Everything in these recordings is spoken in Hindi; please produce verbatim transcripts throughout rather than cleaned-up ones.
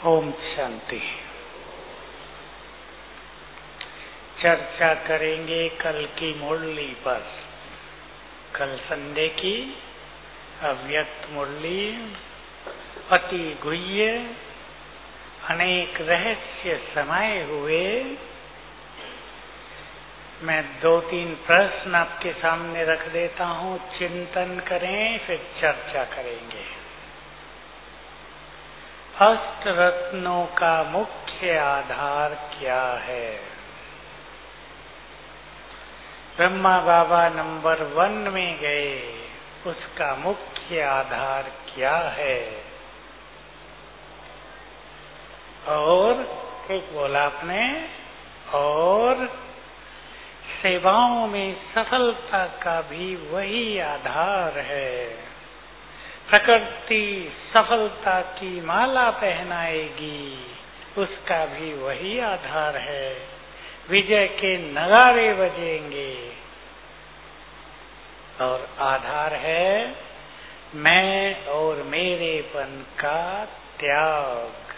ओम शांति। चर्चा करेंगे कल की मुरली पर। कल संडे की अव्यक्त मुरली अति गुह्य अनेक रहस्य समाये हुए। मैं दो तीन प्रश्न आपके सामने रख देता हूँ, चिंतन करें, फिर चर्चा करेंगे। अष्ट रत्नों का मुख्य आधार क्या है? ब्रह्मा बाबा नंबर वन में गए, उसका मुख्य आधार क्या है? और ठीक बोला आपने, और सेवाओं में सफलता का भी वही आधार है। प्रकृति सफलता की माला पहनाएगी, उसका भी वही आधार है। विजय के नगाड़े बजेंगे और आधार है मैं और मेरेपन का त्याग।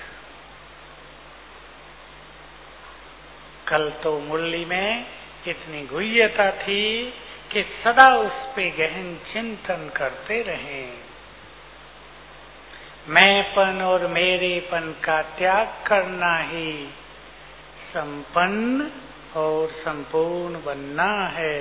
कल तो मुरली में इतनी गुह्यता थी कि सदा उस पे गहन चिंतन करते रहें। मैंपन और मेरेपन का त्याग करना ही संपन्न और संपूर्ण बनना है।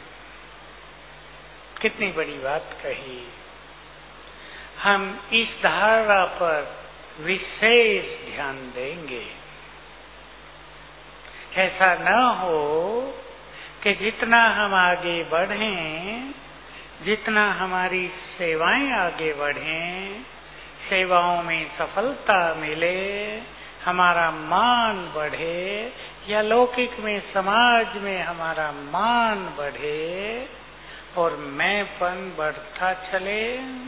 कितनी बड़ी बात कही। हम इस धारणा पर विशेष ध्यान देंगे। ऐसा न हो कि जितना हम आगे बढ़ें, जितना हमारी सेवाएं आगे बढ़ें, सेवाओं में सफलता मिले, हमारा मान बढ़े, या लौकिक में समाज में हमारा मान बढ़े और मैंपन बढ़ता चले।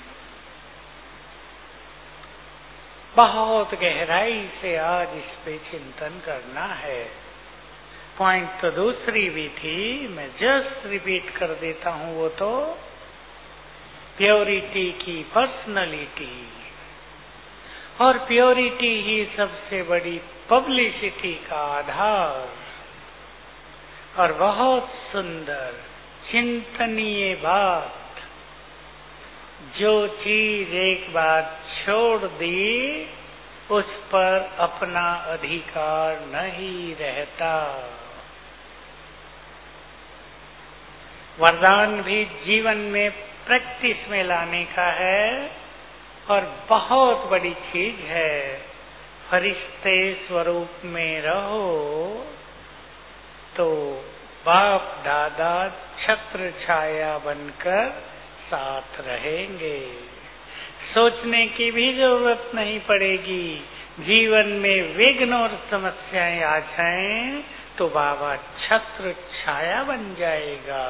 बहुत गहराई से आज इस पे चिंतन करना है। पॉइंट तो दूसरी भी थी, मैं जस्ट रिपीट कर देता हूं। वो तो प्योरिटी की पर्सनैलिटी, और प्योरिटी ही सबसे बड़ी पब्लिसिटी का आधार। और बहुत सुंदर चिंतनीय बात, जो चीज एक बार छोड़ दी उस पर अपना अधिकार नहीं रहता। वरदान भी जीवन में प्रैक्टिस में लाने का है, और बहुत बड़ी चीज है। फरिश्ते स्वरूप में रहो तो बाप दादा छत्र छाया बनकर साथ रहेंगे। सोचने की भी जरूरत नहीं पड़ेगी। जीवन में विघ्न और समस्याएं आ जाएं तो बाबा छत्र छाया बन जाएगा।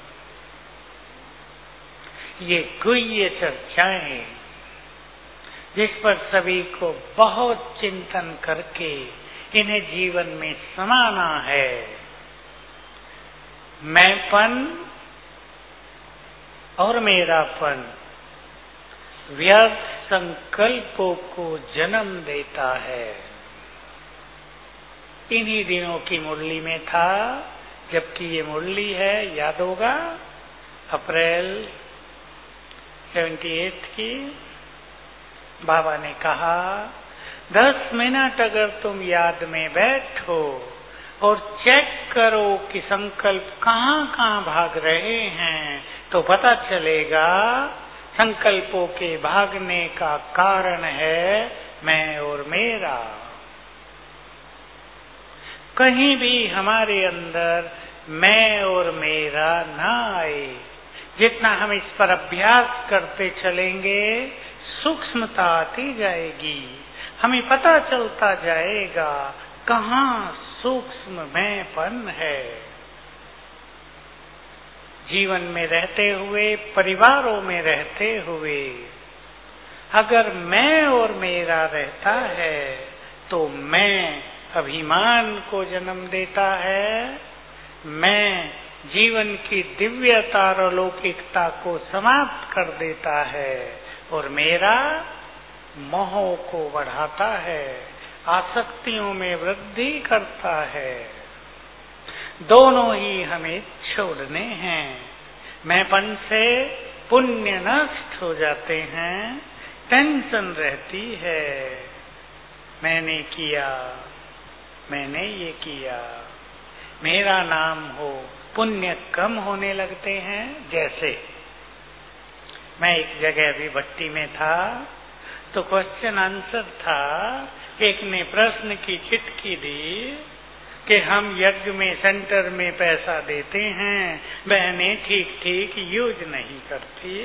ये गुह्य चर्चाएं जिस पर सभी को बहुत चिंतन करके इन्हें जीवन में समाना है। मैंपन और मेरापन व्यर्थ संकल्पों को जन्म देता है। इन्हीं दिनों की मुरली में था, जबकि ये मुरली है, याद होगा, अप्रैल अठहत्तर की। बाबा ने कहा, दस मिनट अगर तुम याद में बैठो और चेक करो कि संकल्प कहाँ कहाँ भाग रहे हैं, तो पता चलेगा संकल्पों के भागने का कारण है मैं और मेरा। कहीं भी हमारे अंदर मैं और मेरा ना आए। जितना हम इस पर अभ्यास करते चलेंगे, सूक्ष्मता आती जाएगी। हमें पता चलता जाएगा कहाँ सूक्ष्म मैंपन है। जीवन में रहते हुए, परिवारों में रहते हुए, अगर मैं और मेरा रहता है तो मैं अभिमान को जन्म देता है। मैं जीवन की दिव्यता और अलौकिकता को समाप्त कर देता है, और मेरा मोह को बढ़ाता है। आसक्तियों में वृद्धि करता है। दोनों ही हमें छोड़ने हैं। मैंपन से पुण्य नष्ट हो जाते हैं, टेंशन रहती है। मैंने किया, मैंने ये किया, मेरा नाम हो, पुण्य कम होने लगते हैं। जैसे मैं एक जगह अभी भट्टी में था, तो क्वेश्चन आंसर था, एक ने प्रश्न की चिट्ठी दी कि हम यज्ञ में सेंटर में पैसा देते हैं, बहनें ठीक ठीक यूज नहीं करती,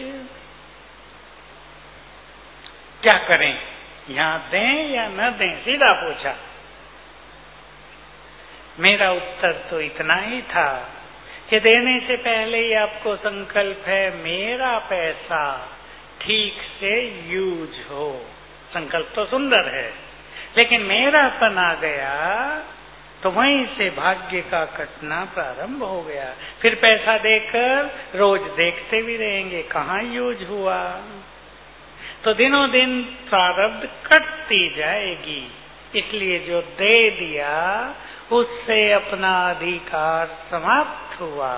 क्या करें, यहां दें या न दें, सीधा पूछा। मेरा उत्तर तो इतना ही था कि देने से पहले ही आपको संकल्प है मेरा पैसा ठीक से यूज हो। संकल्प तो सुंदर है, लेकिन मेरापन आ गया तो वहीं से भाग्य का कटना प्रारंभ हो गया। फिर पैसा देकर रोज देखते भी रहेंगे कहाँ यूज हुआ, तो दिनों दिन प्रारब्ध कटती जाएगी। इसलिए जो दे दिया उससे अपना अधिकार समाप्त हुआ।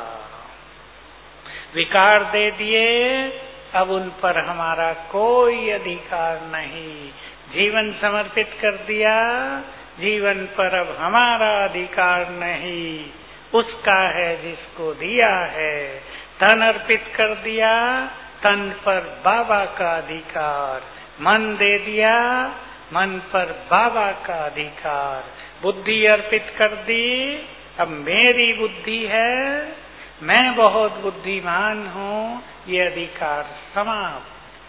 विकार दे दिए, अब उन पर हमारा कोई अधिकार नहीं। जीवन समर्पित कर दिया, जीवन पर अब हमारा अधिकार नहीं, उसका है जिसको दिया है। तन अर्पित कर दिया, तन पर बाबा का अधिकार। मन दे दिया, मन पर बाबा का अधिकार। बुद्धि अर्पित कर दी, अब मेरी बुद्धि है, मैं बहुत बुद्धिमान हूं, ये अधिकार समाप्त।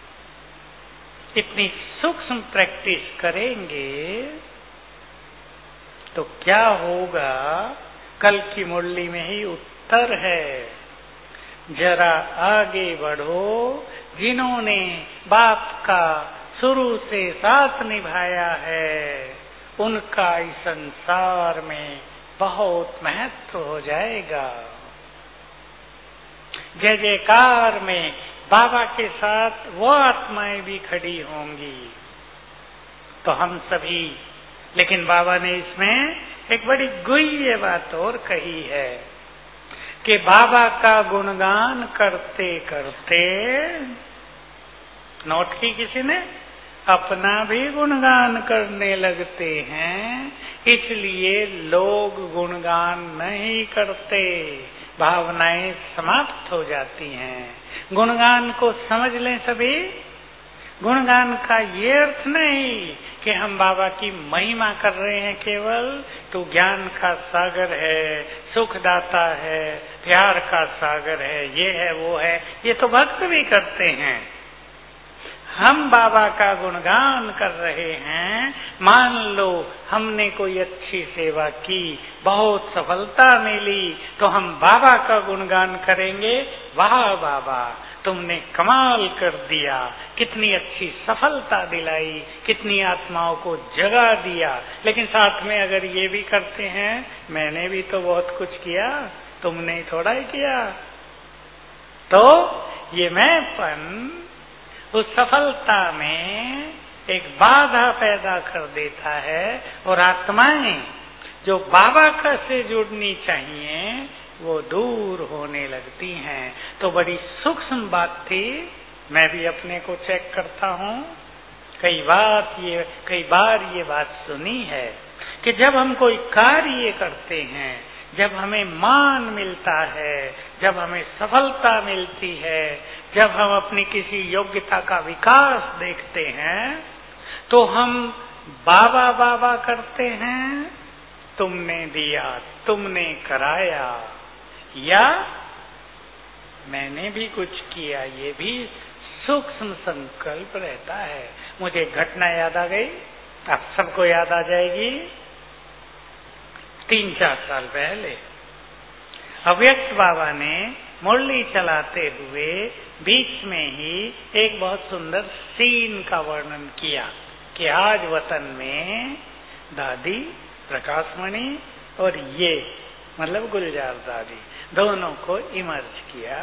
इतनी सूक्ष्म प्रैक्टिस करेंगे तो क्या होगा, कल की मुरली में ही उत्तर है। जरा आगे बढ़ो, जिन्होंने बाप का शुरू से साथ निभाया है, उनका इस संसार में बहुत महत्व हो जाएगा। जय जयकार में बाबा के साथ वो आत्माएं भी खड़ी होंगी। तो हम सभी, लेकिन बाबा ने इसमें एक बड़ी गुह्य बात और कही है कि बाबा का गुणगान करते करते, नोट की किसी ने, अपना भी गुणगान करने लगते हैं। इसलिए लोग गुणगान नहीं करते, भावनाएं समाप्त हो जाती हैं। गुणगान को समझ लें सभी। गुणगान का ये अर्थ नहीं कि हम बाबा की महिमा कर रहे हैं केवल, तो ज्ञान का सागर है, सुखदाता है, प्यार का सागर है, ये है वो है, ये तो भक्त भी करते हैं। हम बाबा का गुणगान कर रहे हैं। मान लो हमने कोई अच्छी सेवा की, बहुत सफलता मिली, तो हम बाबा का गुणगान करेंगे, वाह बाबा तुमने कमाल कर दिया, कितनी अच्छी सफलता दिलाई, कितनी आत्माओं को जगा दिया। लेकिन साथ में अगर ये भी करते हैं, मैंने भी तो बहुत कुछ किया, तुमने थोड़ा ही किया, तो ये मैंपन उस सफलता में एक बाधा पैदा कर देता है। और आत्माएं जो बाबा का से जुड़नी चाहिए, वो दूर होने लगती हैं। तो बड़ी सूक्ष्म बात थी, मैं भी अपने को चेक करता हूँ। कई बार ये कई बार ये बात सुनी है कि जब हम कोई कार्य करते हैं, जब हमें मान मिलता है, जब हमें सफलता मिलती है, जब हम अपनी किसी योग्यता का विकास देखते हैं, तो हम बाबा बाबा करते हैं, तुमने दिया, तुमने कराया, या मैंने भी कुछ किया। ये भी सूक्ष्म संकल्प रहता है। मुझे घटना याद आ गई, आप सबको याद आ जाएगी। तीन चार साल पहले अव्यक्त बाबा ने मुरली चलाते हुए बीच में ही एक बहुत सुंदर सीन का वर्णन किया कि आज वतन में दादी प्रकाशमणि और ये मतलब गुलजार दादी दोनों को इमर्ज किया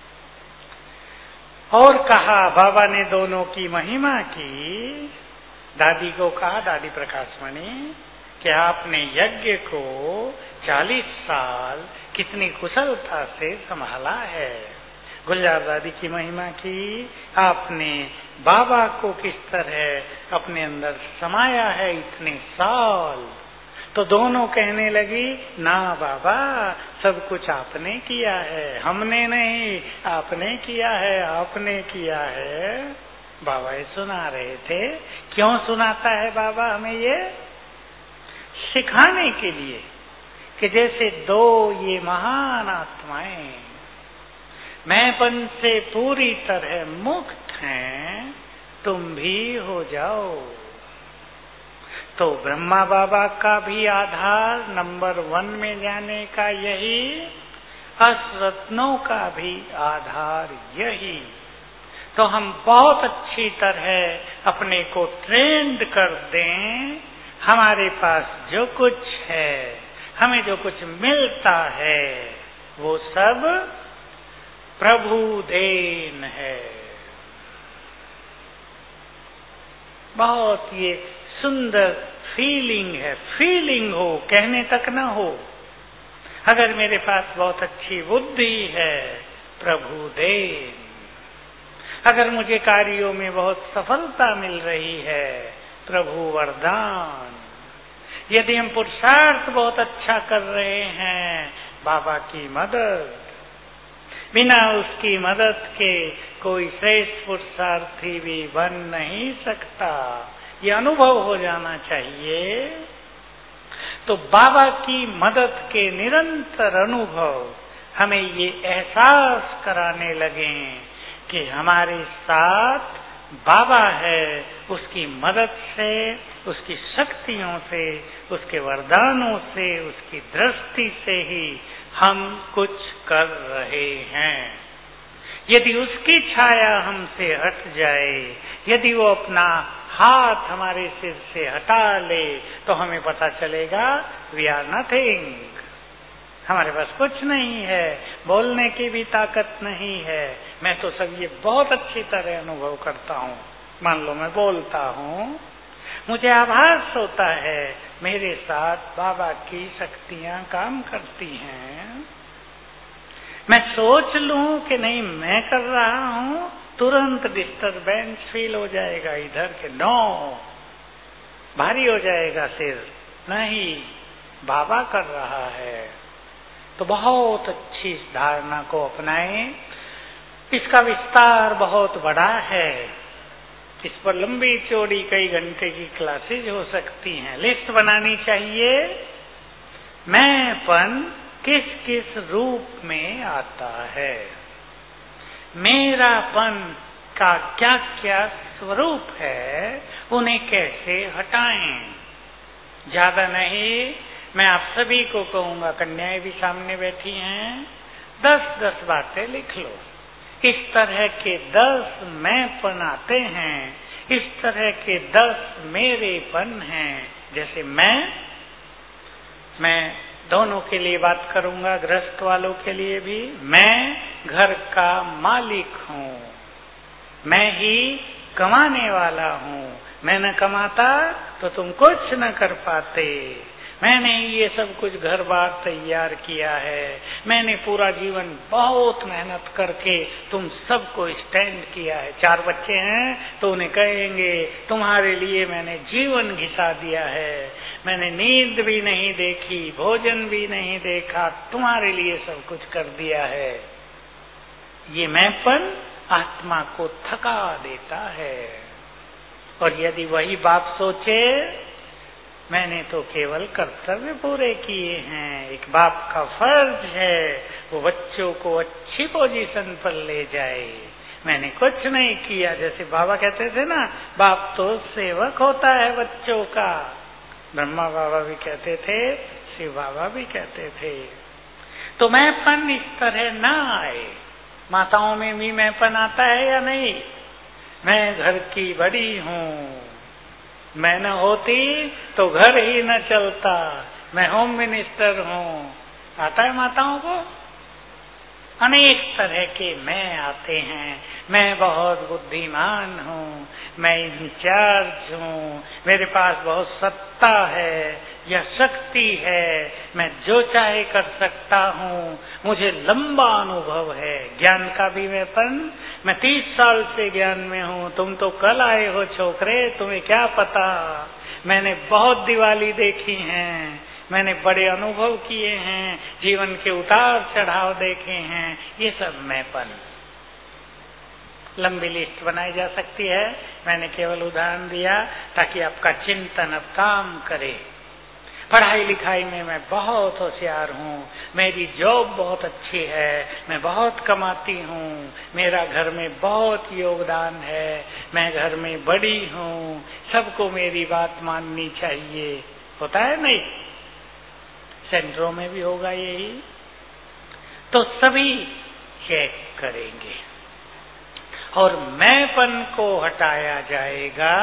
और कहा, बाबा ने दोनों की महिमा की दादी को कहा, दादी प्रकाशमणि, कि आपने यज्ञ को चालीस साल कितनी कुशलता से संभाला है। गुलजार दादी की महिमा की, आपने बाबा को किस तरह अपने अंदर समाया है इतने साल। तो दोनों कहने लगी, ना बाबा, सब कुछ आपने किया है, हमने नहीं, आपने किया है, आपने किया है। बाबा ये सुना रहे थे। क्यों सुनाता है बाबा हमें ये? सिखाने के लिए कि जैसे दो ये महान आत्माएं मैंपन से पूरी तरह मुक्त हैं, तुम भी हो जाओ। तो ब्रह्मा बाबा का भी आधार नंबर वन में जाने का यही, अष्टरत्नों का भी आधार यही। तो हम बहुत अच्छी तरह अपने को ट्रेंड कर दें, हमारे पास जो कुछ है, हमें जो कुछ मिलता है, वो सब प्रभु देन है। बहुत ये सुंदर फीलिंग है, फीलिंग हो, कहने तक ना हो। अगर मेरे पास बहुत अच्छी बुद्धि है, प्रभु देन। अगर मुझे कार्यों में बहुत सफलता मिल रही है, प्रभु वरदान। यदि हम पुरुषार्थ बहुत अच्छा कर रहे हैं, बाबा की मदद। बिना उसकी मदद के कोई श्रेष्ठ पुरुषार्थी भी बन नहीं सकता, ये अनुभव हो जाना चाहिए। तो बाबा की मदद के निरंतर अनुभव हमें ये एहसास कराने लगे कि हमारे साथ बाबा है, उसकी मदद से, उसकी शक्तियों से, उसके वरदानों से, उसकी दृष्टि से ही हम कुछ कर रहे हैं। यदि उसकी छाया हमसे हट जाए, यदि वो अपना हाथ हमारे सिर से हटा ले, तो हमें पता चलेगा वी आर नथिंग, हमारे पास कुछ नहीं है, बोलने की भी ताकत नहीं है। मैं तो सब ये बहुत अच्छी तरह अनुभव करता हूँ। मान लो मैं बोलता हूँ, मुझे आभास होता है मेरे साथ बाबा की शक्तियां काम करती हैं। मैं सोच लूं कि नहीं मैं कर रहा हूं, तुरंत डिस्टरबेंस फील हो जाएगा इधर के, नो, भारी हो जाएगा सिर, नहीं, बाबा कर रहा है। तो बहुत अच्छी इस धारणा को अपनाएं। इसका विस्तार बहुत बड़ा है, इस पर लंबी चौड़ी कई घंटे की क्लासेज हो सकती हैं। लिस्ट बनानी चाहिए, मैंपन किस किस रूप में आता है, मेरापन का क्या क्या स्वरूप है, उन्हें कैसे हटाएं। ज्यादा नहीं, मैं आप सभी को कहूंगा, कन्याएं भी सामने बैठी हैं, दस दस बातें लिख लो। इस तरह के दस मैंपन आते हैं, इस तरह के दस मेरेपन हैं। जैसे मैं मैं दोनों के लिए बात करूंगा, गृहस्थ वालों के लिए भी। मैं घर का मालिक हूँ, मैं ही कमाने वाला हूँ। मैं न कमाता तो तुम कुछ न कर पाते। मैंने ये सब कुछ घर बार तैयार किया है। मैंने पूरा जीवन बहुत मेहनत करके तुम सबको स्टैंड किया है। चार बच्चे हैं तो उन्हें कहेंगे तुम्हारे लिए मैंने जीवन घिसा दिया है। मैंने नींद भी नहीं देखी, भोजन भी नहीं देखा, तुम्हारे लिए सब कुछ कर दिया है। ये मैंपन आत्मा को थका देता है। और यदि वही बाप सोचे मैंने तो केवल कर्तव्य पूरे किए हैं, एक बाप का फर्ज है वो बच्चों को अच्छी पोजीशन पर ले जाए, मैंने कुछ नहीं किया। जैसे बाबा कहते थे ना, बाप तो सेवक होता है बच्चों का। ब्रह्मा बाबा भी कहते थे, शिव बाबा भी कहते थे। तो मैंपन इस तरह ना आए। माताओं में भी मैंपन आता है या नहीं? मैं घर की बड़ी हूँ, मैं न होती तो घर ही न चलता, मैं होम मिनिस्टर हूँ। आता है माताओं को? अनेक तरह के मैं आते हैं। मैं बहुत बुद्धिमान हूँ, मैं इंचार्ज हूँ, मेरे पास बहुत सत्ता है, यह शक्ति है, मैं जो चाहे कर सकता हूँ, मुझे लंबा अनुभव है। ज्ञान का भी मैंपन, मैं तीस साल से ज्ञान में हूँ, तुम तो कल आए हो छोकरे, तुम्हें क्या पता। मैंने बहुत दिवाली देखी हैं, मैंने बड़े अनुभव किए हैं, जीवन के उतार चढ़ाव देखे हैं। ये सब मैंपन, लंबी लिस्ट बनाई जा सकती है। मैंने केवल उदाहरण दिया ताकि आपका चिंतन अब काम करे। पढ़ाई लिखाई में मैं बहुत होशियार हूँ, मेरी जॉब बहुत अच्छी है, मैं बहुत कमाती हूँ, मेरा घर में बहुत योगदान है, मैं घर में बड़ी हूँ, सबको मेरी बात माननी चाहिए। होता है नहीं? सेंटरों में भी होगा यही। तो सभी चेक करेंगे और मैंपन को हटाया जाएगा।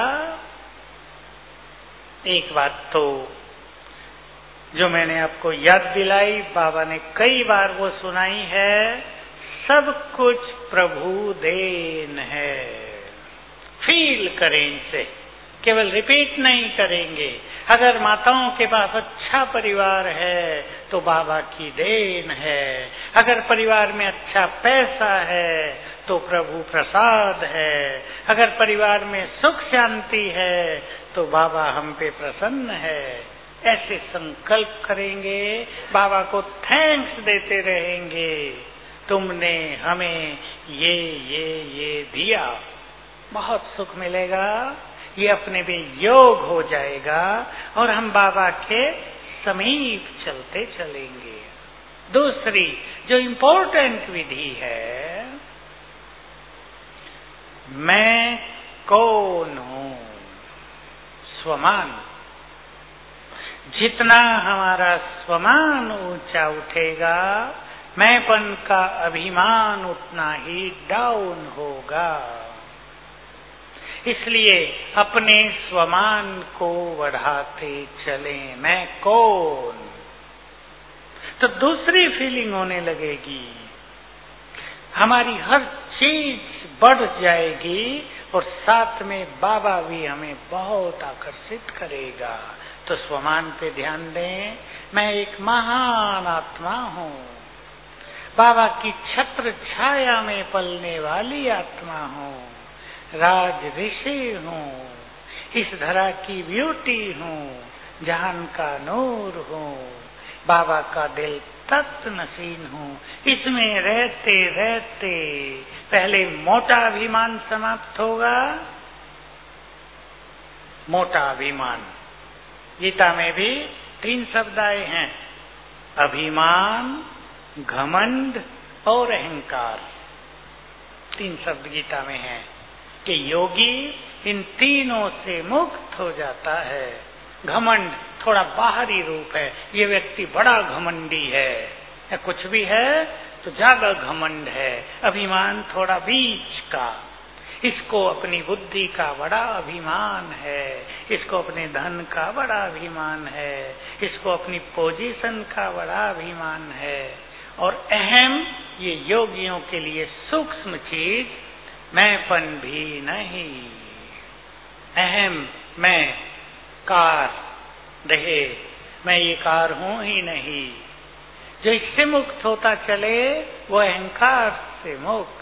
एक बात तो जो मैंने आपको याद दिलाई, बाबा ने कई बार वो सुनाई है, सब कुछ प्रभु देन है। फील करें इनसे, केवल रिपीट नहीं करेंगे। अगर माताओं के पास अच्छा परिवार है तो बाबा की देन है, अगर परिवार में अच्छा पैसा है तो प्रभु प्रसाद है, अगर परिवार में सुख शांति है तो बाबा हम पे प्रसन्न है। ऐसे संकल्प करेंगे, बाबा को थैंक्स देते रहेंगे, तुमने हमें ये ये ये दिया, बहुत सुख मिलेगा, ये अपने में योग हो जाएगा और हम बाबा के समीप चलते चलेंगे। दूसरी जो इम्पोर्टेंट विधि है, मैं कौन हूं, स्वमान। जितना हमारा स्वमान ऊंचा उठेगा, मैंपन का अभिमान उतना ही डाउन होगा। इसलिए अपने स्वमान को बढ़ाते चलें। मैं कौन, तो दूसरी फीलिंग होने लगेगी, हमारी हर चीज बढ़ जाएगी और साथ में बाबा भी हमें बहुत आकर्षित करेगा। तो स्वमान पे ध्यान दें। मैं एक महान आत्मा हूँ, बाबा की छत्र छाया में पलने वाली आत्मा हूँ, राज ऋषि हूँ, इस धरा की ब्यूटी हूँ, जहान का नूर हूँ, बाबा का दिल तख्त नसीन हूँ। इसमें रहते रहते पहले मोटा अभिमान समाप्त होगा। मोटा अभिमान, गीता में भी तीन शब्द आए हैं, अभिमान, घमंड और अहंकार। तीन शब्द गीता में हैं कि योगी इन तीनों से मुक्त हो जाता है। घमंड थोड़ा बाहरी रूप है, ये व्यक्ति बड़ा घमंडी है, या कुछ भी है तो ज्यादा घमंड है। अभिमान थोड़ा बीच का, इसको अपनी बुद्धि का बड़ा अभिमान है, इसको अपने धन का बड़ा अभिमान है, इसको अपनी पोजीशन का बड़ा अभिमान है। और अहम, ये योगियों के लिए सूक्ष्म चीज, मैंपन भी नहीं। अहम, मैं कार रहे, मैं ये कार हूं ही नहीं। जो इससे मुक्त होता चले वो अहंकार से मुक्त।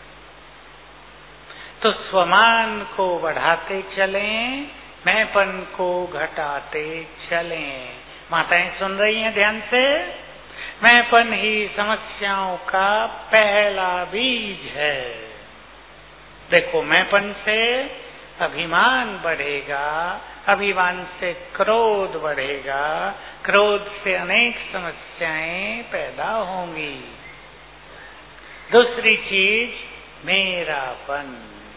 तो स्वमान को बढ़ाते चलें, मैंपन को घटाते चलें। माताएं सुन रही हैं ध्यान से? मैंपन ही समस्याओं का पहला बीज है। देखो, मैंपन से अभिमान बढ़ेगा, अभिमान से क्रोध बढ़ेगा, क्रोध से अनेक समस्याएं पैदा होंगी। दूसरी चीज, मेरापन।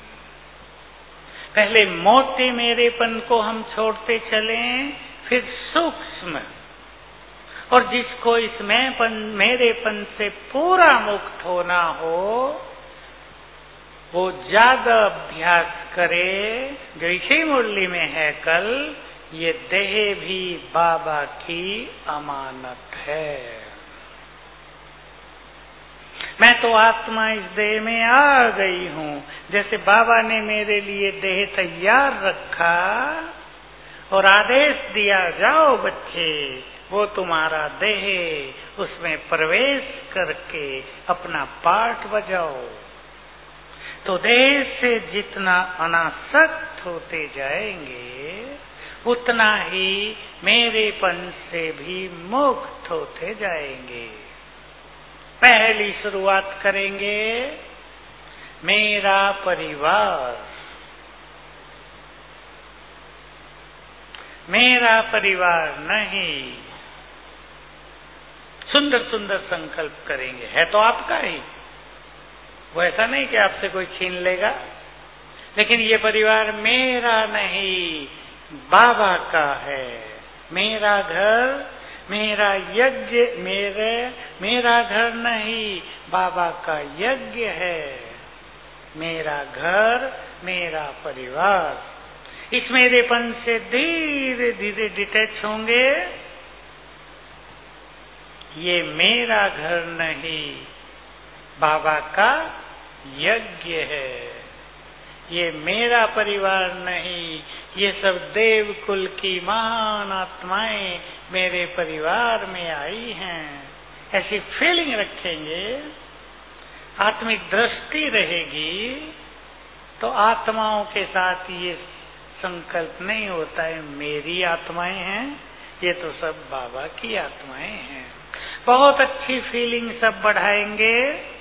पहले मोटे मेरेपन को हम छोड़ते चलें, फिर सूक्ष्म, और जिसको इस मैंपन मेरेपन से पूरा मुक्त होना हो वो ज्यादा अभ्यास करे। जो इसी मुरली में है कल, ये देह भी बाबा की अमानत है। तो आत्मा इस देह में आ गई हूँ। जैसे बाबा ने मेरे लिए देह तैयार रखा और आदेश दिया, जाओ बच्चे, वो तुम्हारा देह, उसमें प्रवेश करके अपना पाठ बजाओ। तो देह से जितना अनासक्त होते जाएंगे उतना ही मेरेपन से भी मुक्त होते जाएंगे। पहली शुरुआत करेंगे मेरा परिवार। मेरा परिवार नहीं, सुंदर सुंदर संकल्प करेंगे। है तो आपका ही, वो ऐसा नहीं कि आपसे कोई छीन लेगा, लेकिन ये परिवार मेरा नहीं, बाबा का है। मेरा घर, मेरा यज्ञ, मेरे मेरा घर नहीं, बाबा का यज्ञ है। मेरा घर, मेरा परिवार। इस मेरेपन से धीरे धीरे डिटैच होंगे। ये मेरा घर नहीं, बाबा का यज्ञ है। ये मेरा परिवार नहीं, ये सब देव कुल की महान आत्माएं मेरे परिवार में आई हैं। ऐसी फीलिंग रखेंगे, आत्मिक दृष्टि रहेगी, तो आत्माओं के साथ ये संकल्प नहीं होता है मेरी आत्माएं हैं, ये तो सब बाबा की आत्माएं हैं। बहुत अच्छी फीलिंग सब बढ़ाएंगे।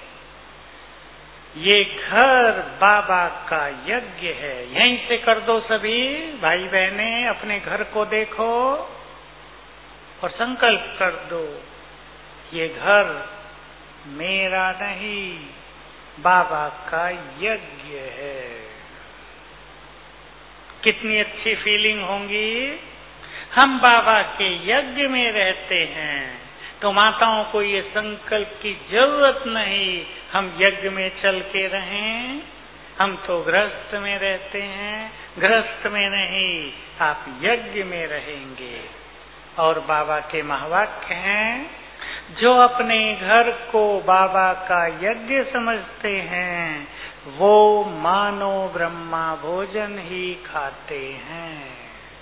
ये घर बाबा का यज्ञ है। यहीं से कर दो सभी भाई बहने, अपने घर को देखो और संकल्प कर दो, ये घर मेरा नहीं, बाबा का यज्ञ है। कितनी अच्छी फीलिंग होंगी। हम बाबा के यज्ञ में रहते हैं, तो माताओं को ये संकल्प की जरूरत नहीं हम यज्ञ में चल के रहें। हम तो गृहस्थ में रहते हैं, गृहस्थ में नहीं, आप यज्ञ में रहेंगे। और बाबा के महावाक्य हैं, जो अपने घर को बाबा का यज्ञ समझते हैं वो मानो ब्रह्मा भोजन ही खाते हैं।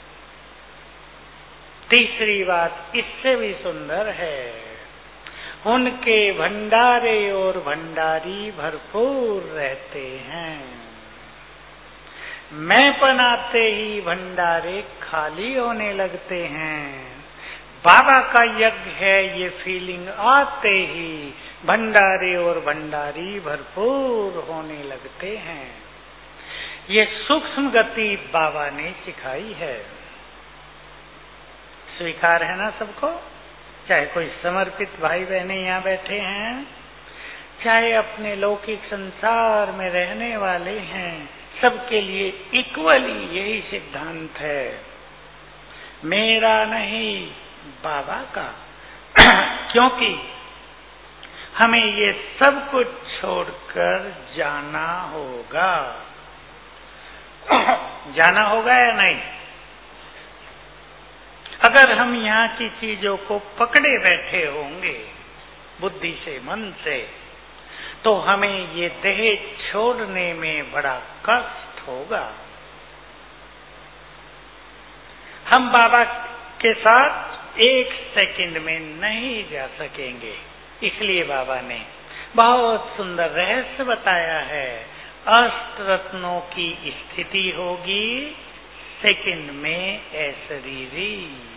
तीसरी बात इससे भी सुंदर है, उनके भंडारे और भंडारी भरपूर रहते हैं। मैं पनाते ही भंडारे खाली होने लगते हैं। बाबा का यज्ञ है, ये फीलिंग आते ही भंडारे और भंडारी भरपूर होने लगते हैं। ये सूक्ष्म गति बाबा ने सिखाई है। स्वीकार है ना सबको? चाहे कोई समर्पित भाई बहने यहाँ बैठे हैं, चाहे अपने लौकिक संसार में रहने वाले हैं, सबके लिए इक्वली यही सिद्धांत है, मेरा नहीं बाबा का। क्योंकि हमें ये सब कुछ छोड़कर जाना होगा। जाना होगा या नहीं? अगर हम यहाँ की चीजों को पकड़े बैठे होंगे बुद्धि से, मन से, तो हमें ये देह छोड़ने में बड़ा कष्ट होगा। हम बाबा के साथ एक सेकंड में नहीं जा सकेंगे। इसलिए बाबा ने बहुत सुंदर रहस्य बताया है। अष्ट रत्नों की स्थिति होगी सेकंड में अशरीरी।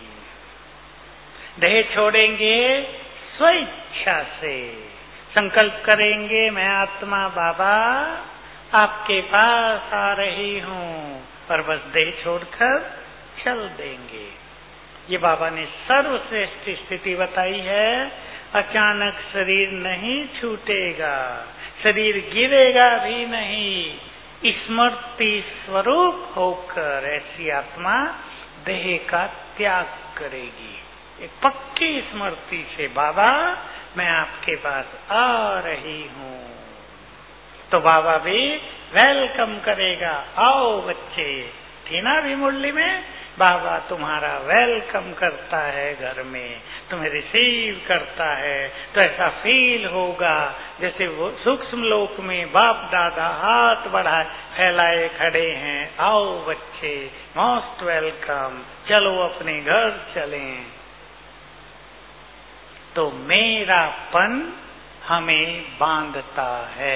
देह छोड़ेंगे स्वेच्छा से, संकल्प करेंगे मैं आत्मा बाबा आपके पास आ रही हूँ, पर बस देह छोड़कर चल देंगे। ये बाबा ने सर्वश्रेष्ठ स्थिति बताई है। अचानक शरीर नहीं छूटेगा, शरीर गिरेगा भी नहीं, स्मृति स्वरूप होकर ऐसी आत्मा देह का त्याग करेगी। एक पक्की स्मृति से बाबा मैं आपके पास आ रही हूँ, तो बाबा भी वेलकम करेगा। आओ बच्चे, थी ना भी मुरली में, बाबा तुम्हारा वेलकम करता है घर में, तुम्हें रिसीव करता है। तो ऐसा फील होगा जैसे वो सूक्ष्म लोक में बाप दादा हाथ बढ़ाए फैलाए खड़े हैं, आओ बच्चे मोस्ट वेलकम, चलो अपने घर चलें। तो मेरापन हमें बांधता है।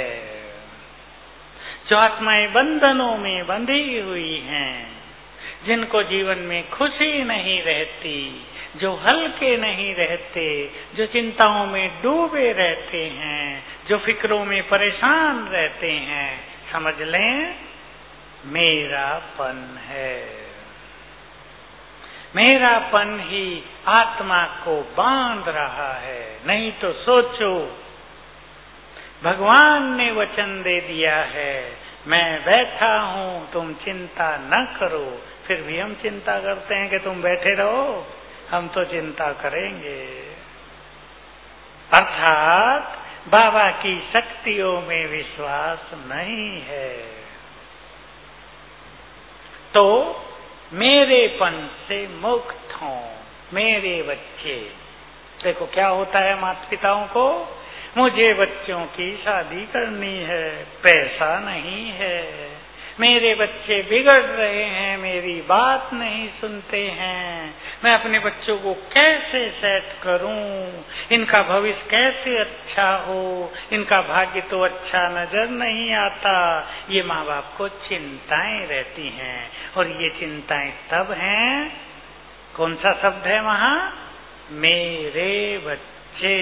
जो आत्माएं बंधनों में बंधी हुई हैं, जिनको जीवन में खुशी नहीं रहती, जो हल्के नहीं रहते, जो चिंताओं में डूबे रहते हैं, जो फिक्रों में परेशान रहते हैं, समझ लें मेरापन है। मेरापन ही आत्मा को बांध रहा है। नहीं तो सोचो, भगवान ने वचन दे दिया है, मैं बैठा हूं, तुम चिंता न करो। फिर भी हम चिंता करते हैं कि तुम बैठे रहो, हम तो चिंता करेंगे। अर्थात बाबा की शक्तियों में विश्वास नहीं है। तो मेरेपन से मुक्त हो मेरे बच्चे। देखो क्या होता है माता पिताओं को, मुझे बच्चों की शादी करनी है, पैसा नहीं है, मेरे बच्चे बिगड़ रहे हैं, मेरी बात नहीं सुनते हैं, मैं अपने बच्चों को कैसे सेट करूं, इनका भविष्य कैसे अच्छा हो, इनका भाग्य तो अच्छा नजर नहीं आता। ये माँ बाप को चिंताएं रहती हैं, और ये चिंताएं तब हैं, कौन सा शब्द है वहां, मेरे बच्चे।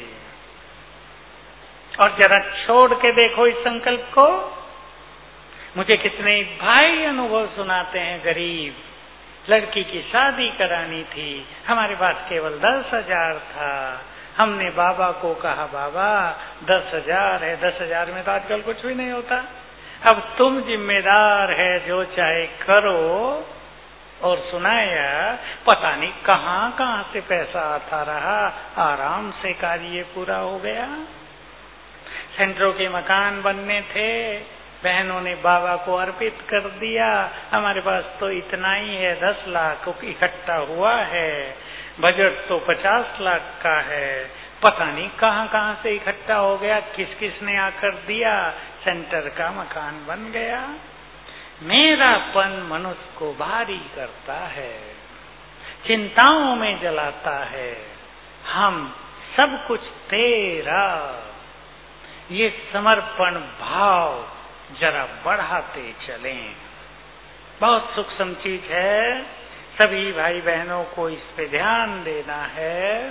और जरा छोड़ के देखो इस संकल्प को। मुझे कितने भाई अनुभव सुनाते हैं, गरीब लड़की की शादी करानी थी, हमारे पास केवल दस हजार था। हमने बाबा को कहा, बाबा दस हजार है, दस हजार में तो आजकल कुछ भी नहीं होता, अब तुम जिम्मेदार है, जो चाहे करो। और सुनाया, पता नहीं कहां कहां से पैसा आता रहा, आराम से कार्य पूरा हो गया। सेंटरों के मकान बनने थे, बहनों ने बाबा को अर्पित कर दिया, हमारे पास तो इतना ही है, दस लाख इकट्ठा हुआ है, बजट तो पचास लाख का है, पता नहीं कहां कहां से इकट्ठा हो गया, किस किस ने आकर दिया, सेंटर का मकान बन गया। मेरापन मनुष्य को भारी करता है, चिंताओं में जलाता है। हम सब कुछ तेरा, ये समर्पण भाव जरा बढ़ाते चलें। बहुत सूक्ष्म चीज है, सभी भाई बहनों को इस पे ध्यान देना है।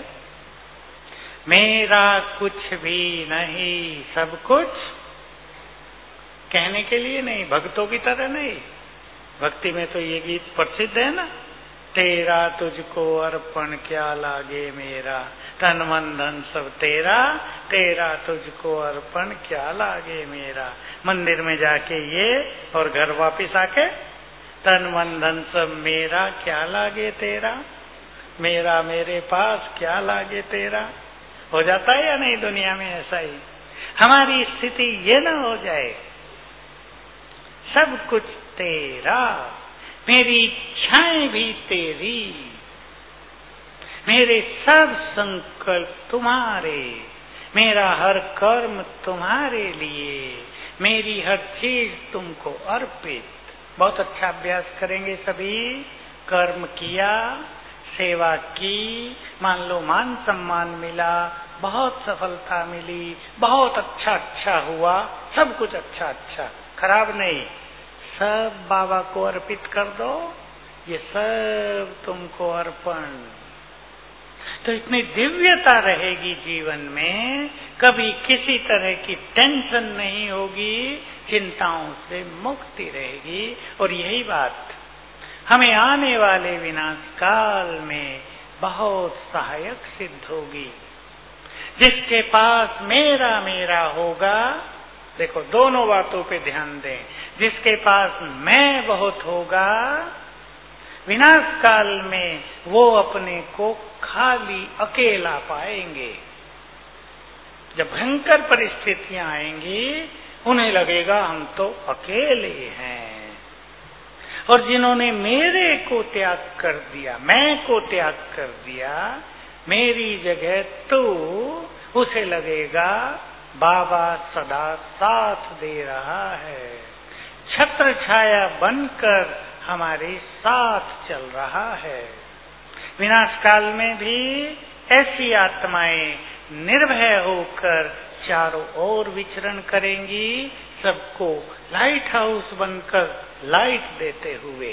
मेरा कुछ भी नहीं, सब कुछ कहने के लिए नहीं, भक्तों की तरह नहीं। भक्ति में तो ये गीत प्रसिद्ध है ना, तेरा तुझको अर्पण क्या लागे मेरा, तन मन धन सब तेरा, तेरा तुझको अर्पण क्या लागे मेरा। मंदिर में जाके ये और घर वापिस आके तन मन धन सब मेरा, क्या लागे तेरा, मेरा मेरे पास क्या लागे तेरा। हो जाता है या नहीं दुनिया में ऐसा ही? हमारी स्थिति ये ना हो जाए, सब कुछ तेरा, मेरी इच्छाएं भी तेरी, मेरे सब संकल्प तुम्हारे, मेरा हर कर्म तुम्हारे लिए, मेरी हर चीज तुमको अर्पित। बहुत अच्छा अभ्यास करेंगे सभी। कर्म किया, सेवा की, मान लो मान सम्मान मिला, बहुत सफलता मिली, बहुत अच्छा अच्छा हुआ, सब कुछ अच्छा अच्छा, खराब नहीं, सब बाबा को अर्पित कर दो, ये सब तुमको अर्पण। तो इतनी दिव्यता रहेगी जीवन में, कभी किसी तरह की टेंशन नहीं होगी, चिंताओं से मुक्ति रहेगी। और यही बात हमें आने वाले विनाश काल में बहुत सहायक सिद्ध होगी। जिसके पास मेरा मेरा होगा, देखो दोनों बातों पे ध्यान दें, जिसके पास मैं बहुत होगा, विनाश काल में वो अपने को खाली अकेला पाएंगे। जब भयंकर परिस्थितियां आएंगी, उन्हें लगेगा हम तो अकेले हैं। और जिन्होंने मेरे को त्याग कर दिया, मैं को त्याग कर दिया, मेरी जगह तू, उसे लगेगा बाबा सदा साथ दे रहा है, छत्र छाया बनकर हमारे साथ चल रहा है। विनाश काल में भी ऐसी आत्माएं निर्भय होकर चारों ओर विचरण करेंगी, सबको लाइट हाउस बनकर लाइट देते हुए।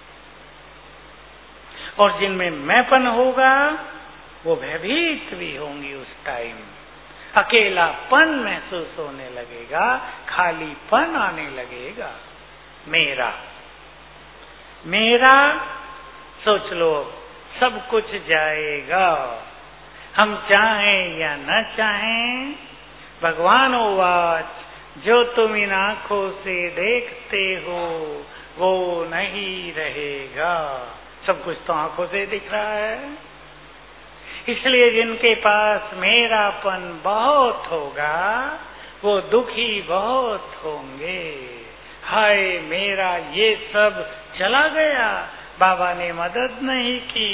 और जिनमें मैंपन होगा वो भयभीत भी होंगी। उस टाइम अकेलापन महसूस होने लगेगा, खालीपन आने लगेगा। मेरा मेरा सोच लो, सब कुछ जाएगा, हम चाहें या न चाहें। भगवान वाच, जो तुम इन आंखों से देखते हो वो नहीं रहेगा। सब कुछ तो आंखों से दिख रहा है। इसलिए जिनके पास मेरापन बहुत होगा वो दुखी बहुत होंगे। हाय मेरा ये सब चला गया, बाबा ने मदद नहीं की।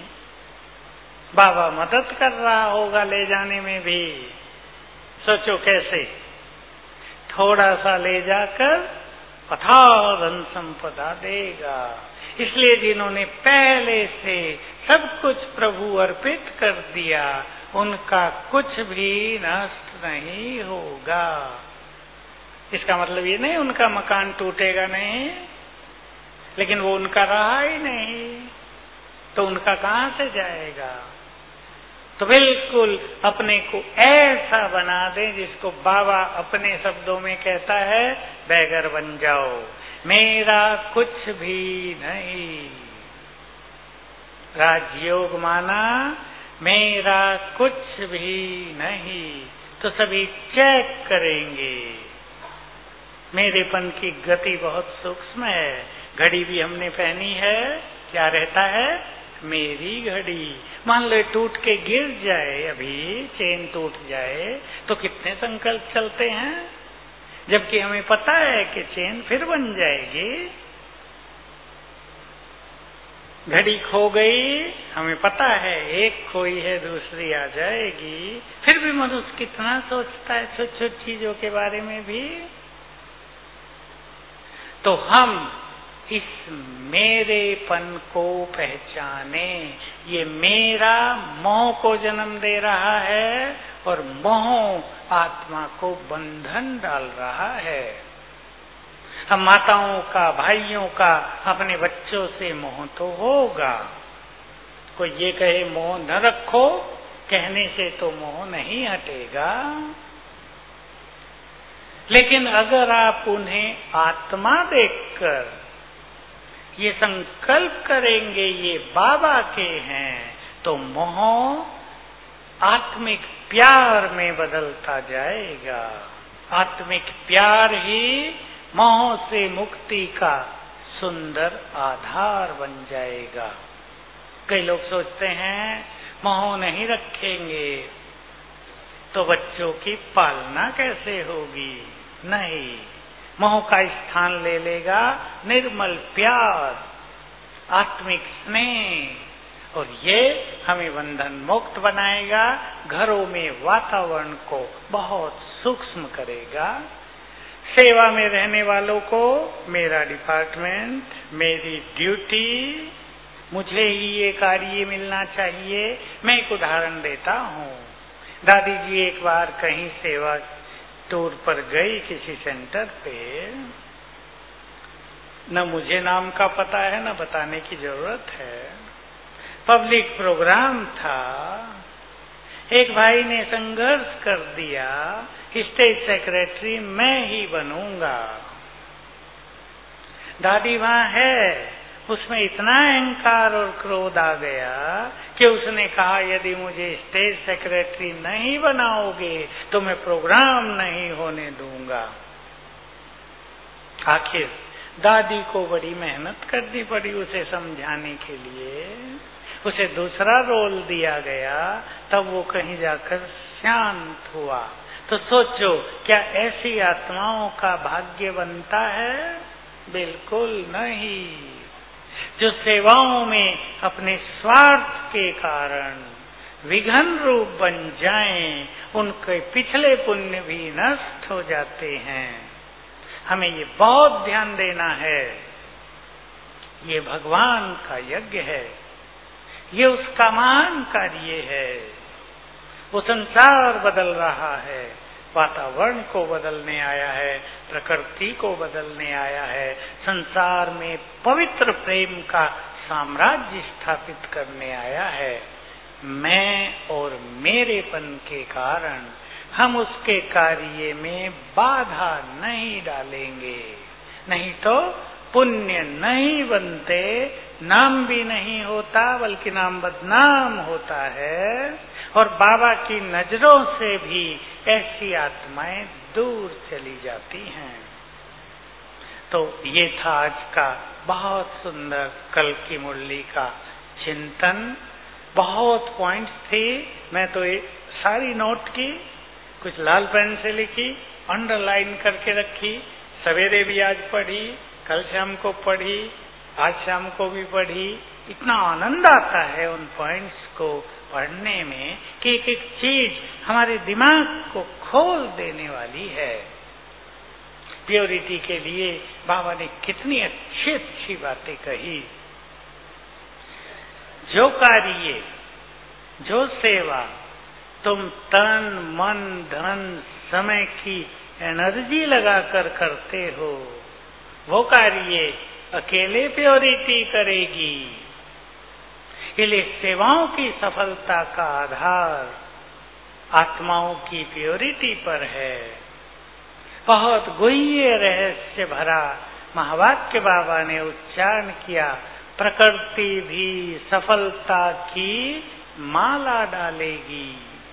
बाबा मदद कर रहा होगा ले जाने में भी। सोचो कैसे, थोड़ा सा ले जाकर अथाह धन संपदा देगा। इसलिए जिन्होंने पहले से सब कुछ प्रभु अर्पित कर दिया, उनका कुछ भी नष्ट नहीं होगा। इसका मतलब ये नहीं उनका मकान टूटेगा नहीं, लेकिन वो उनका रहा ही नहीं, तो उनका कहां से जाएगा। तो बिल्कुल अपने को ऐसा बना दें जिसको बाबा अपने शब्दों में कहता है, बैगर बन जाओ, मेरा कुछ भी नहीं। राजयोग माना मेरा कुछ भी नहीं, तो सभी चेक करेंगे। मेरेपन की गति बहुत सूक्ष्म है। घड़ी भी हमने पहनी है, क्या रहता है, मेरी घड़ी। मान लो टूट के गिर जाए, अभी चेन टूट जाए तो कितने संकल्प चलते हैं, जबकि हमें पता है कि चेन फिर बन जाएगी। घड़ी खो गई, हमें पता है एक खोई है दूसरी आ जाएगी। फिर भी मनुष्य कितना सोचता है छोटी छोटी चीजों के बारे में भी। तो हम इस मेरेपन को पहचाने। ये मेरा मोह को जन्म दे रहा है और मोह आत्मा को बंधन डाल रहा है। हम माताओं का, भाइयों का, अपने बच्चों से मोह तो होगा। कोई ये कहे मोह न रखो, कहने से तो मोह नहीं हटेगा। लेकिन अगर आप उन्हें आत्मा देखकर ये संकल्प करेंगे ये बाबा के हैं, तो मोह आत्मिक प्यार में बदलता जाएगा। आत्मिक प्यार ही मोह से मुक्ति का सुंदर आधार बन जाएगा। कई लोग सोचते हैं मोह नहीं रखेंगे तो बच्चों की पालना कैसे होगी। नहीं, मोह का स्थान ले लेगा निर्मल प्यार, आत्मिक स्नेह, और ये हमें बंधन मुक्त बनाएगा। घरों में वातावरण को बहुत सूक्ष्म करेगा। सेवा में रहने वालों को मेरा डिपार्टमेंट, मेरी ड्यूटी, मुझे ही ये कार्य मिलना चाहिए। मैं एक उदाहरण देता हूँ। दादी जी एक बार कहीं सेवा टूर पर गई किसी सेंटर पे, न मुझे नाम का पता है न बताने की जरूरत है। पब्लिक प्रोग्राम था। एक भाई ने संघर्ष कर दिया, स्टेज सेक्रेटरी मैं ही बनूंगा। दादी वहां है, उसमें इतना अहंकार और क्रोध आ गया कि उसने कहा यदि मुझे स्टेज सेक्रेटरी नहीं बनाओगे तो मैं प्रोग्राम नहीं होने दूंगा। आखिर दादी को बड़ी मेहनत करनी पड़ी उसे समझाने के लिए। उसे दूसरा रोल दिया गया, तब वो कहीं जाकर शांत हुआ। तो सोचो, क्या ऐसी आत्माओं का भाग्य बनता है? बिल्कुल नहीं। जो सेवाओं में अपने स्वार्थ के कारण विघन रूप बन जाएं, उनके पिछले पुण्य भी नष्ट हो जाते हैं। हमें ये बहुत ध्यान देना है। ये भगवान का यज्ञ है, ये उसका महान कार्य है। वो संसार बदल रहा है, वातावरण को बदलने आया है, प्रकृति को बदलने आया है, संसार में पवित्र प्रेम का साम्राज्य स्थापित करने आया है। मैं और मेरेपन के कारण हम उसके कार्य में बाधा नहीं डालेंगे, नहीं तो पुण्य नहीं बनते, नाम भी नहीं होता, बल्कि नाम बदनाम होता है, और बाबा की नजरों से भी ऐसी आत्माएं दूर चली जाती हैं। तो ये था आज का बहुत सुंदर कल की मुरली का चिंतन। बहुत पॉइंट्स थे, मैं तो ये सारी नोट की, कुछ लाल पेन से लिखी, अंडरलाइन करके रखी, सवेरे भी आज पढ़ी, कल शाम को पढ़ी, आज शाम को भी पढ़ी। इतना आनंद आता है उन पॉइंट्स को पढ़ने में कि एक एक चीज हमारे दिमाग को खोल देने वाली है। प्योरिटी के लिए बाबा ने कितनी अच्छी अच्छी बातें कही। जो कार्य, जो सेवा तुम तन मन धन समय की एनर्जी लगाकर करते हो, वो कार्य अकेले प्योरिटी करेगी। इसलिए सेवाओं की सफलता का आधार आत्माओं की प्योरिटी पर है। बहुत गुह्य रहस्य भरा महावाक्य बाबा ने उच्चारण किया। प्रकृति भी सफलता की माला डालेगी,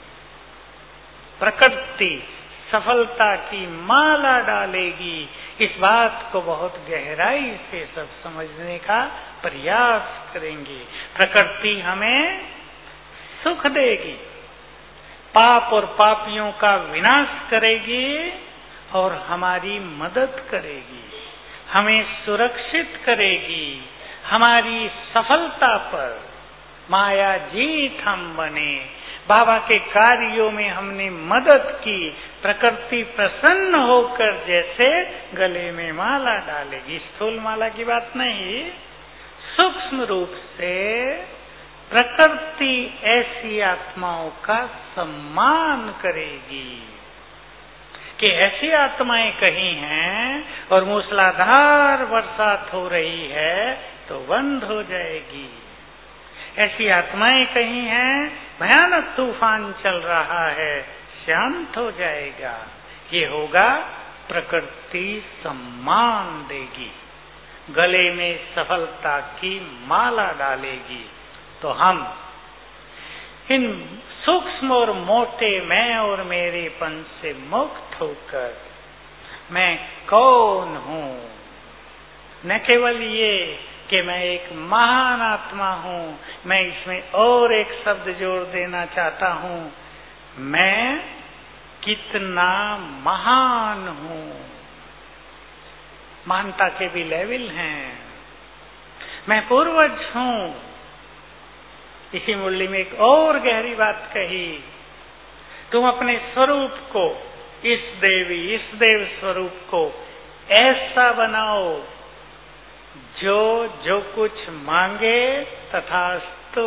प्रकृति सफलता की माला डालेगी। इस बात को बहुत गहराई से सब समझने का प्रयास करेंगे। प्रकृति हमें सुख देगी, पाप और पापियों का विनाश करेगी और हमारी मदद करेगी, हमें सुरक्षित करेगी। हमारी सफलता पर माया जीत हम बने, बाबा के कार्यों में हमने मदद की, प्रकृति प्रसन्न होकर जैसे गले में माला डालेगी। स्थूल माला की बात नहीं, सूक्ष्म रूप से प्रकृति ऐसी आत्माओं का सम्मान करेगी कि ऐसी आत्माएं कहीं हैं और मूसलाधार बरसात हो रही है तो बंद हो जाएगी। ऐसी आत्माएं कहीं हैं, भयानक तूफान चल रहा है, शांत हो जाएगा। ये होगा प्रकृति सम्मान देगी, गले में सफलता की माला डालेगी। तो हम इन सूक्ष्म और मोटे मैं और मेरेपन से मुक्त होकर मैं कौन हूँ, न केवल ये कि मैं एक महान आत्मा हूँ, मैं इसमें और एक शब्द जोड़ देना चाहता हूँ, मैं कितना महान हूँ। महानता के भी लेवल हैं। मैं पूर्वज हूँ। इसी मुरली में एक और गहरी बात कही, तुम अपने स्वरूप को, इस देवी इस देव स्वरूप को ऐसा बनाओ जो जो कुछ मांगे तथास्तु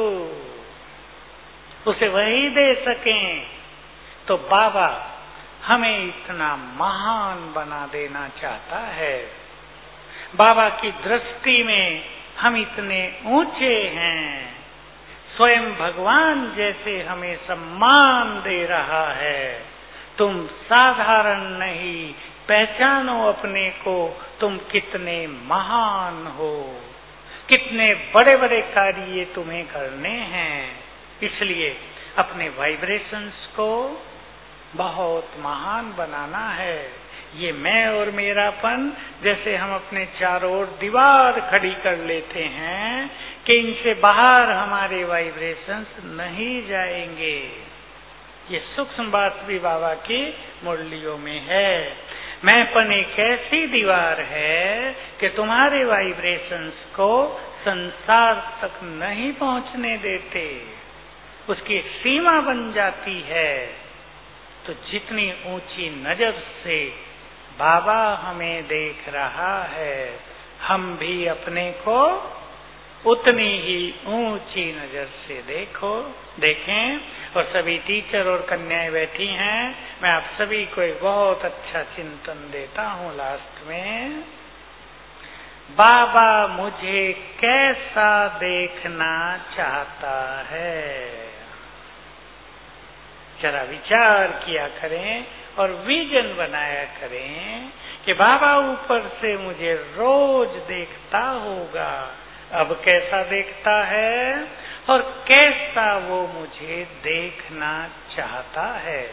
उसे वही दे सकें। तो बाबा हमें इतना महान बना देना चाहता है। बाबा की दृष्टि में हम इतने ऊंचे हैं, स्वयं भगवान जैसे हमें सम्मान दे रहा है। तुम साधारण नहीं, पहचानो अपने को, तुम कितने महान हो, कितने बड़े बड़े कार्य तुम्हें करने हैं। इसलिए अपने वाइब्रेशंस को बहुत महान बनाना है। ये मैं और मेरापन जैसे हम अपने चारों ओर दीवार खड़ी कर लेते हैं कि इनसे बाहर हमारे वाइब्रेशंस नहीं जाएंगे। ये सूक्ष्म बात भी बाबा की मुरलियों में है। मैंपन एक ऐसी दीवार है कि तुम्हारे वाइब्रेशंस को संसार तक नहीं पहुंचने देते, उसकी सीमा बन जाती है, तो जितनी ऊंची नजर से बाबा हमें देख रहा है, हम भी अपने को उतनी ही ऊंची नजर से देखो देखें। और सभी टीचर और कन्याएं बैठी हैं, मैं आप सभी को एक बहुत अच्छा चिंतन देता हूं लास्ट में। बाबा मुझे कैसा देखना चाहता है, जरा विचार किया करें और विजन बनाया करें कि बाबा ऊपर से मुझे रोज देखता होगा, अब कैसा देखता है और कैसा वो मुझे देखना चाहता है।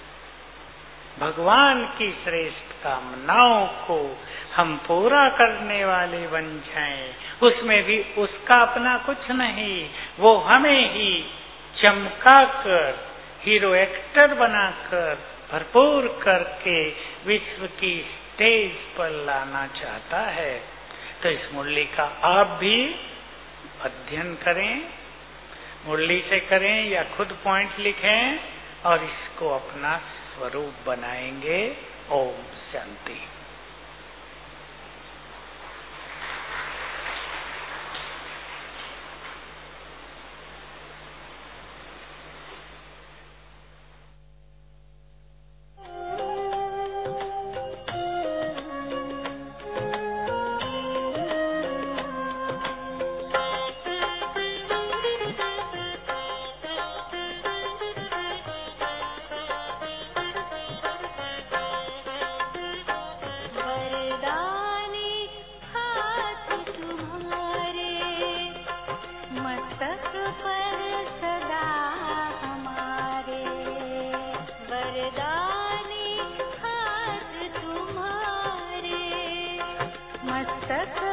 भगवान की श्रेष्ठ कामनाओं को हम पूरा करने वाले बन जाएं, उसमें भी उसका अपना कुछ नहीं, वो हमें ही चमका कर, हीरो एक्टर बनाकर, भरपूर करके विश्व की स्टेज पर लाना चाहता है। तो इस मुरली का आप भी अध्ययन करें, मुरली से करें या खुद पॉइंट लिखें और इसको अपना स्वरूप बनाएंगे। ओम शांति। मस्तक